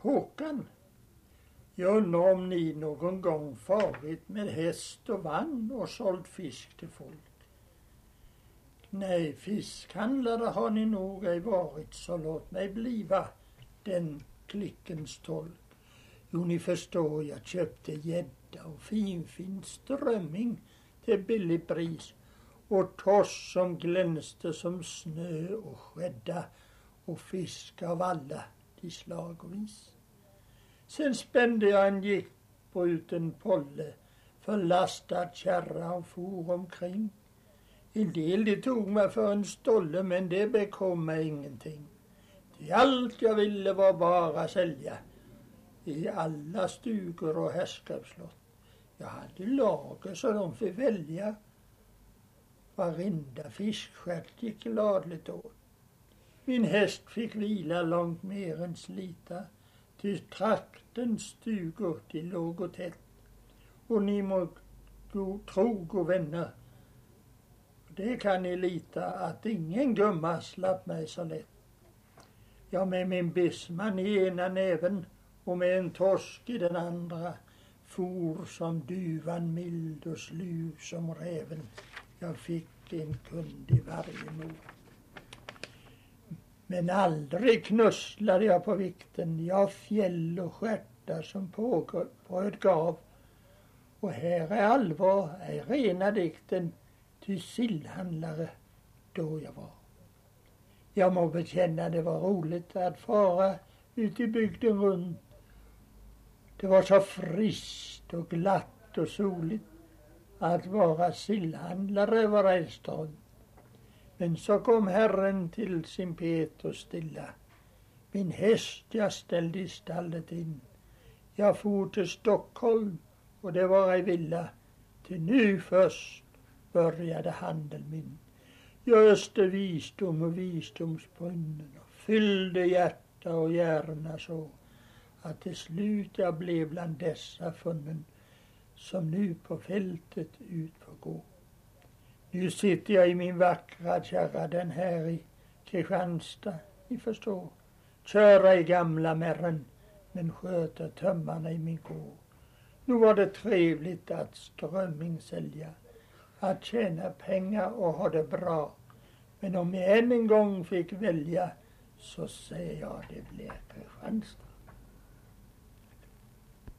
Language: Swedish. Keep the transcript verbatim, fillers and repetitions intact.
Håkan, jag undrar om ni någon gång farit med häst och vagn och sålt fisk till folk? Nej, fiskhandlare har ni nog ej varit, så låt mig bliva den klickens tolk. Jo, ni förstår, jag köpte gädda och finfin strömming till billig pris och torsk som glänste som snö och skädda och fisk av alla de slag och vis. Sen spände jag en gick på ut en polle förlastad kärra och for omkring. En del de tog mig för en stolle, men det bekom mig ingenting. Ty allt jag ville var bara sälja i alla stugor och herrskapsslott. Jag hade lager så de fick välja. Varenda fiskstjärt gick gladligt åt. Min häst fick vila långt mer än slita, ty traktens stugor de låg och tätt. Och ni må go, tro, go vänner, det kan ni lita att ingen gumma slapp mig så lätt. Jag med min bisman i ena näven och med en torsk i den andra for som duvan mild och sluv som räven. Jag fick en kund i varje mod. Men aldrig knusslade jag på vikten. Jag fjäll och stjärtar som påbröd gav. Och här är allvar, är rena dikten, ty sillhandlare då jag var. Jag må bekänna det var roligt att fara ut i bygden runt. Det var så friskt och glatt och soligt att vara sillhandlare var ej stånd. Men så kom Herren till sin Peter stilla. Min häst jag ställde i stallet in. Jag for till Stockholm och det var ej villa. Till nu först började handel min. Jag öste visdom och visdomsbrunnen och fyllde hjärta och hjärna så att till slut jag blev bland dessa funnen som nu på fältet ut får gå. Nu sitter jag i min vackra kärra den här i Kristianstad, ni förstår. Köra i gamla märren men sköter tömmarna i min gård. Nu var det trevligt att strömming sälja, att tjäna pengar och ha det bra. Men om jag än en gång fick välja så säger jag det blir Kristianstad.